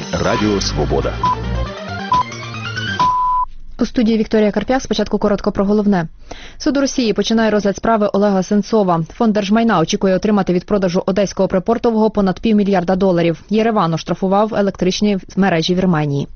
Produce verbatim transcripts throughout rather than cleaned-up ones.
Радіо Свобода. У студії Вікторія Карп'як. Спочатку коротко про головне. Суд у Росії починає розгляд справи Олега Сенцова. Фонд держмайна очікує отримати від продажу одеського припортового понад півмільярда доларів. Єреван оштрафував електричні мережі Вірменії.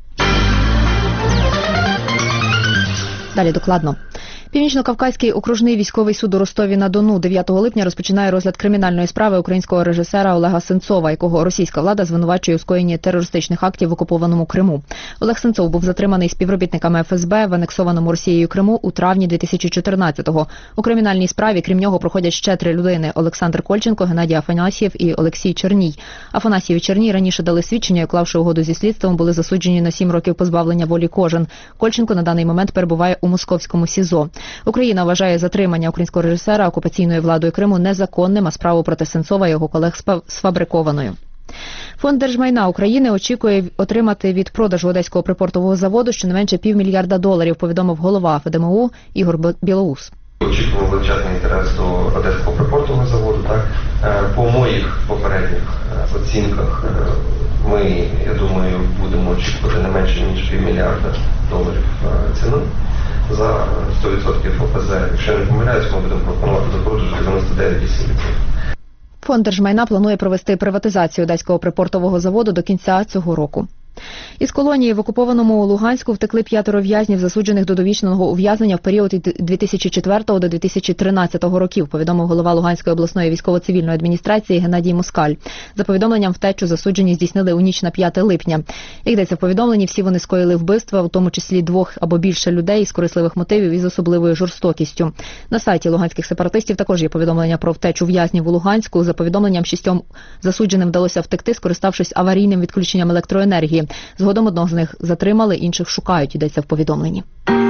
Далі докладно. Північно-Кавказький окружний військовий суд у Ростові-на-Дону дев'ятого липня розпочинає розгляд кримінальної справи українського режисера Олега Сенцова, якого російська влада звинувачує у скоєнні терористичних актів в окупованому Криму. Олег Сенцов був затриманий співробітниками еф ес бе в анексованому Росією Криму у травні дві тисячі чотирнадцятого. У кримінальній справі, крім нього, проходять ще три людини – Олександр Кольченко, Геннадій Афанасьєв і Олексій Черній. Афанасьєв і Черній раніше дали свідчення і, уклавши угоду зі слідством, були засуджені на сім років позбавлення волі кожен. Кольченко на даний момент перебуває у московському СІЗО. Україна вважає затримання українського режисера окупаційною владою Криму незаконним, а справу проти Сенцова і його колег сфабрикованою. Фонд держмайна України очікує отримати від продажу одеського припортового заводу щонайменше півмільярда доларів, повідомив голова еф де ем у Ігор Білоус. Очікуємо величезний інтерес до одеського припортового заводу. Так? По моїх попередніх оцінках ми, я думаю, будемо очікувати не менше, ніж півмільярда доларів ціну. За сто відсотків еф ес зет, якщо я не помиляюсь, ми будемо пропонувати до продажу дев'яносто дев'ять цілих вісім відсотків. Фонд держмайна планує провести приватизацію одеського припортового заводу до кінця цього року. Із колонії в окупованому Луганську втекли п'ятеро в'язнів, засуджених до довічного ув'язнення в період від дві тисячі четвертого до дві тисячі тринадцятого років, повідомив голова Луганської обласної військово-цивільної адміністрації Геннадій Москаль. За повідомленням, втечу засуджені здійснили у ніч на п'яте липня. Як йдеться в повідомленні, всі вони скоїли вбивства, у тому числі двох або більше людей з корисливих мотивів і з особливою жорстокістю. На сайті луганських сепаратистів також є повідомлення про втечу в'язнів у Луганську. За повідомленням, шістьом засудженим вдалося втекти, скориставшись аварійним відключенням електроенергії. Згодом одного з них затримали, інших шукають, йдеться в повідомленні.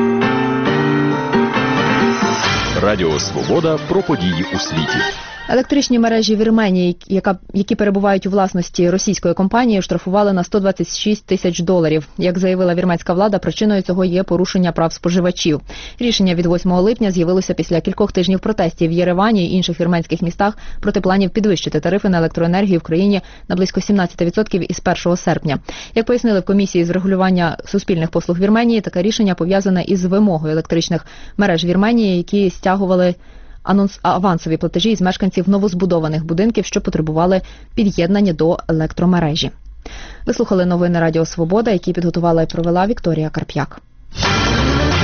Радіо Свобода про події у світі. Електричні мережі Вірменії, яка, які перебувають у власності російської компанії, штрафували на сто двадцять шість тисяч доларів. Як заявила вірменська влада, причиною цього є порушення прав споживачів. Рішення від восьмого липня з'явилося після кількох тижнів протестів в Єревані і інших вірменських містах проти планів підвищити тарифи на електроенергію в країні на близько сімнадцять відсотків із першого серпня. Як пояснили в комісії з врегулювання суспільних послуг Вірменії, таке рішення пов'язане із вимогою електричних мереж Вірменії, які стягували Анонс авансові платежі із мешканців новозбудованих будинків, що потребували під'єднання до електромережі. Ви слухали новини Радіо Свобода, які підготувала і провела Вікторія Карп'як.